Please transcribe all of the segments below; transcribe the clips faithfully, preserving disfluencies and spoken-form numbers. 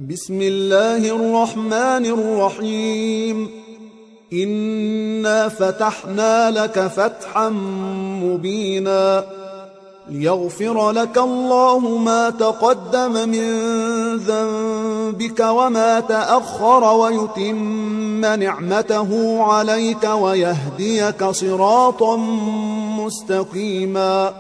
بسم الله الرحمن الرحيم إنا فتحنا لك فتحا مبينا ليغفر لك الله ما تقدم من ذنبك وما تأخر ويتم نعمته عليك ويهديك صراطا مستقيما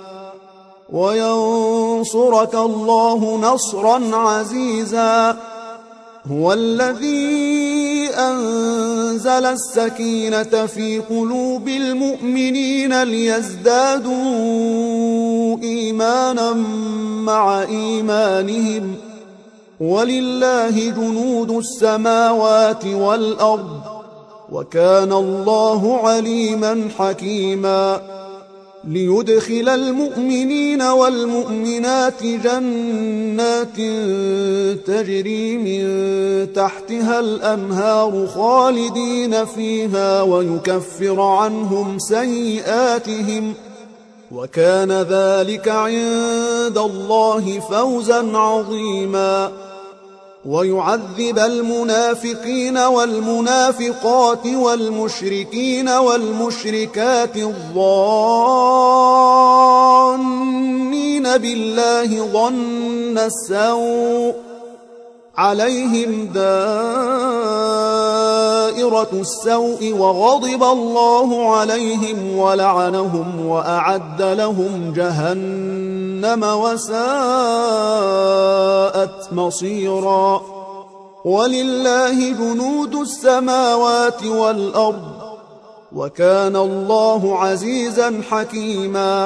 وينصرك الله نصرا عزيزا هو الذي أنزل السكينة في قلوب المؤمنين ليزدادوا إيمانا مع إيمانهم ولله جنود السماوات والأرض وكان الله عليما حكيما ليدخل المؤمنين والمؤمنات جنات تجري من تحتها الأنهار خالدين فيها ويكفر عنهم سيئاتهم وكان ذلك عند الله فوزا عظيما ويعذب المنافقين والمنافقات والمشركين والمشركات الظانين بالله ظن السوء عليهم دائرة السوء وغضب الله عليهم ولعنهم وأعد لهم جهنم وساءت مصيرا ولله جنود السماوات والأرض وكان الله عزيزا حكيما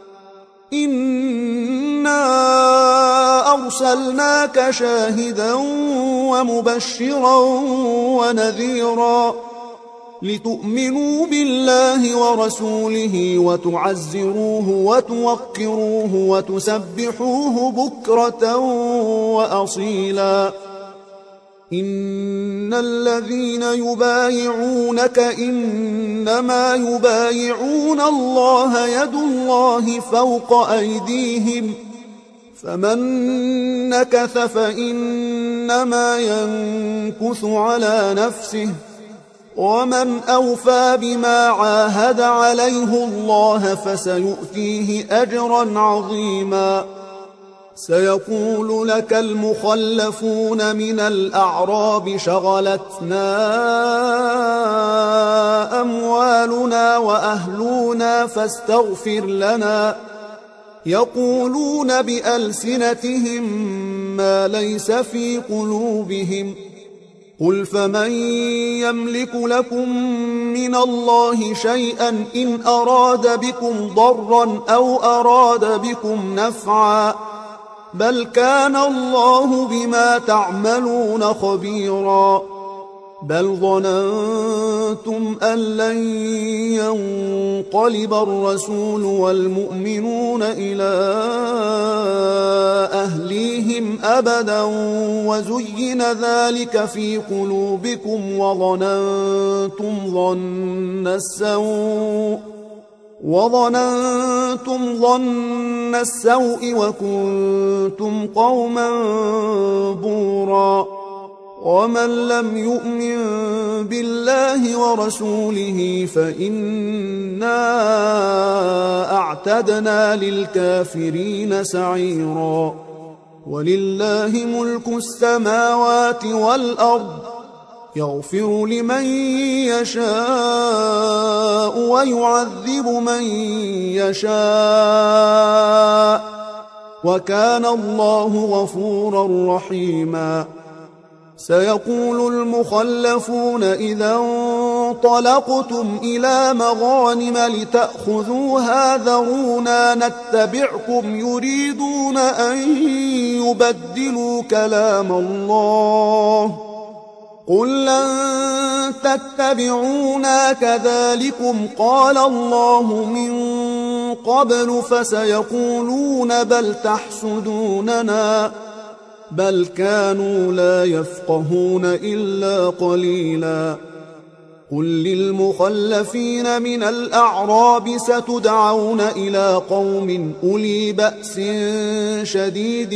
إنا أرسلناك شاهدا ومبشرا ونذيرا لتؤمنوا بالله ورسوله وتعزروه وتوقروه وتسبحوه بكرة وأصيلا إن الذين يبايعونك إنما يبايعون الله يد الله فوق أيديهم فمن نكث فإنما ينكث على نفسه ومن أوفى بما عاهد عليه الله فسيؤتيه أجرا عظيما سيقول لك المخلفون من الأعراب شغلتنا أموالنا وأهلنا فاستغفر لنا يقولون بألسنتهم ما ليس في قلوبهم قل فمن يملك لكم من الله شيئا إن أراد بكم ضرا أو أراد بكم نفعا بل كان الله بما تعملون خبيرا بل ظننتم أن لن ينقلب الرسول والمؤمنون إلى أهليهم أبدا وزين ذلك في قلوبكم وظننتم ظن السوء وظننتم ظن السوء وكنتم قوما بورا ومن لم يؤمن بالله ورسوله فإنا أعتدنا للكافرين سعيرا ولله ملك السماوات والأرض يغفر لمن يشاء ويعذب من يشاء وكان الله غفورا رحيما سيقول المخلفون إذا انطلقتم إلى مغانم لتأخذوها ذرونا نتبعكم يريدون أن يبدلوا كلام الله قل لن تتبعونا كذلكم قال الله من قبل فسيقولون بل تحسدوننا بل كانوا لا يفقهون إلا قليلا قل للمخلفين من الأعراب ستدعون إلى قوم أولي بأس شديد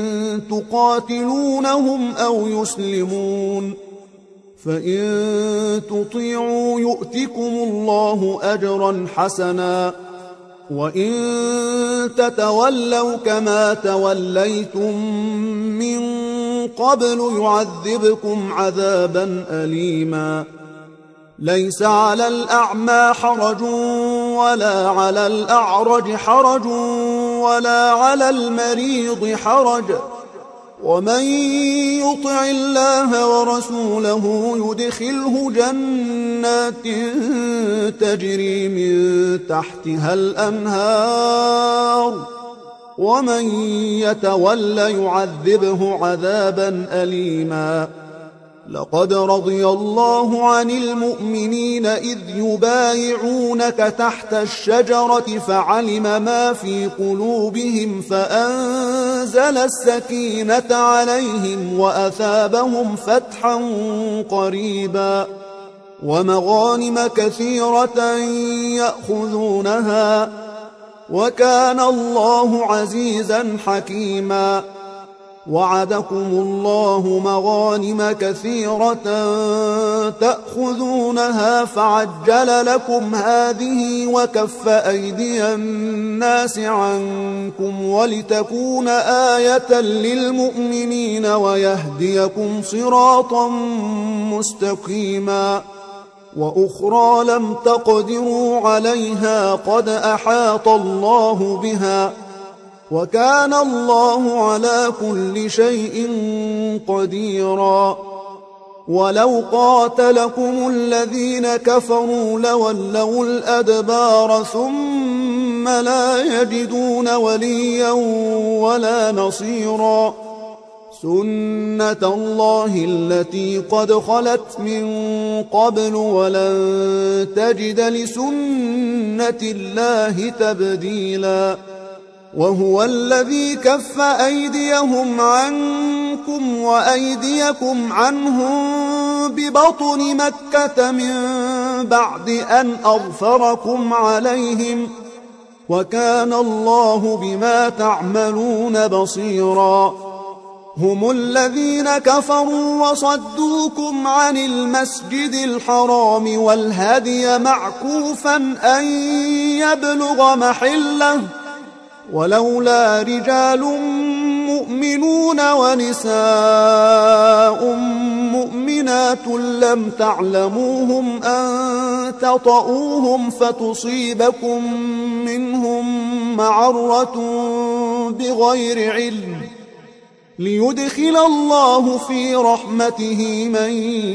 تقاتلونهم أو يسلمون فإن تطيعوا يؤتكم الله أجرا حسنا وإن تتولوا كما توليتم من قبل يعذبكم عذابا أليما ليس على الأعمى حرج ولا على الأعرج حرج ولا على المريض حرج ومن يطع الله ورسوله يدخله جنات تجري من تحتها الأنهار ومن يتولى يعذبه عذابا أليما لقد رضي الله عن المؤمنين إذ يبايعونك تحت الشجرة فعلم ما في قلوبهم فأنزل السكينة عليهم وأثابهم فتحا قريبا ومغانم كثيرة يأخذونها وكان الله عزيزا حكيما وعدكم الله مغانم كثيرة تأخذونها فعجل لكم هذه وكف أيدي الناس عنكم ولتكون آية للمؤمنين ويهديكم صراطا مستقيما وأخرى لم تقدروا عليها قد أحاط الله بها وكان الله على كل شيء قديرا ولو قاتلكم الذين كفروا لولوا الأدبار ثم لا يجدون وليا ولا نصيرا سنة الله التي قد خلت من قبل ولن تجد لسنة الله تبديلا وهو الذي كف أيديهم عنكم وأيديكم عنهم ببطن مكة من بعد أن أظفركم عليهم وكان الله بما تعملون بصيرا هم الذين كفروا وصدوكم عن المسجد الحرام والهدي معكوفا أن يبلغ محله ولولا رجال مؤمنون ونساء مؤمنات لم تعلموهم أن تطؤوهم فتصيبكم منهم معرة بغير علم ليدخل الله في رحمته من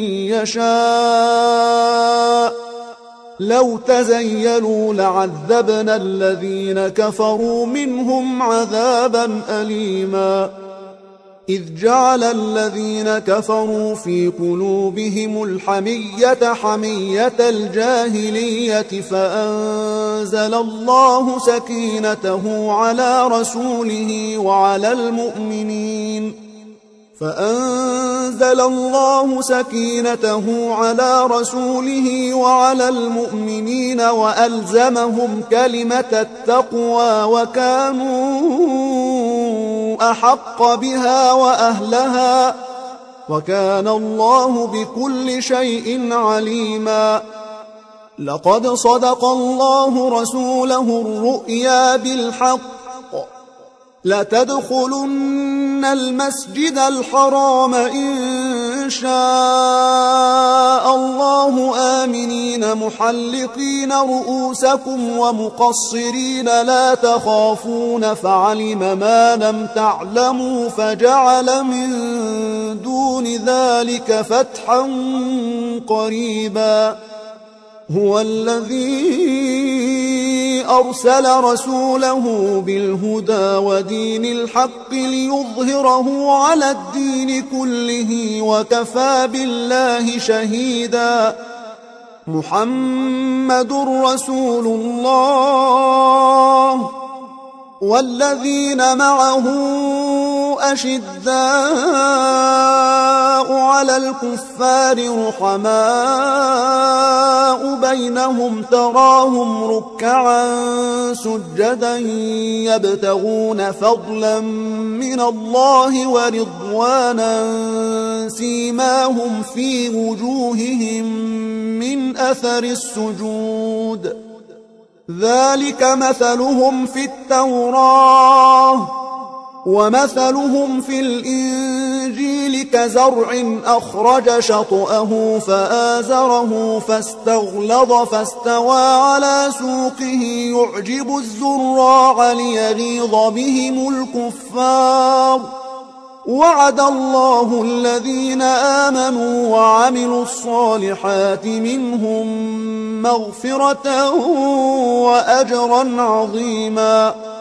يشاء لو تزيلوا لعذبنا الذين كفروا منهم عذابا أليما إذ جعل الذين كفروا في قلوبهم الحمية حمية الجاهلية فأنزل الله سكينته على رسوله وعلى المؤمنين فأنزل الله سكينته على رسوله وعلى المؤمنين وألزمهم كلمة التقوى وكانوا أحق بها وأهلها وكان الله بكل شيء عليما لقد صدق الله رسوله الرؤيا بالحق لتدخلن المسجد الحرام إن شاء الله آمنين محلقين رؤوسكم ومقصرين لا تخافون فعلم ما لم تعلموا فجعل من دون ذلك فتحا قريبا هو الذي أرسل رسوله بالهدى ودين الحق ليظهره على الدين كله وكفى بالله شهيدا محمد رسول الله والذين معه أشداء على على الكفار رحماء بينهم تراهم ركعا سجدا يبتغون فضلا من الله ورضوانا سيماهم في وجوههم من أثر السجود ذلك مثلهم في التوراة ومثلهم في الإنجيل كزرع أخرج شطأه فآزره فاستغلظ فاستوى على سوقه يعجب الزراع ليغيظ بهم الكفار وعد الله الذين آمنوا وعملوا الصالحات منهم مغفرة وأجرا عظيما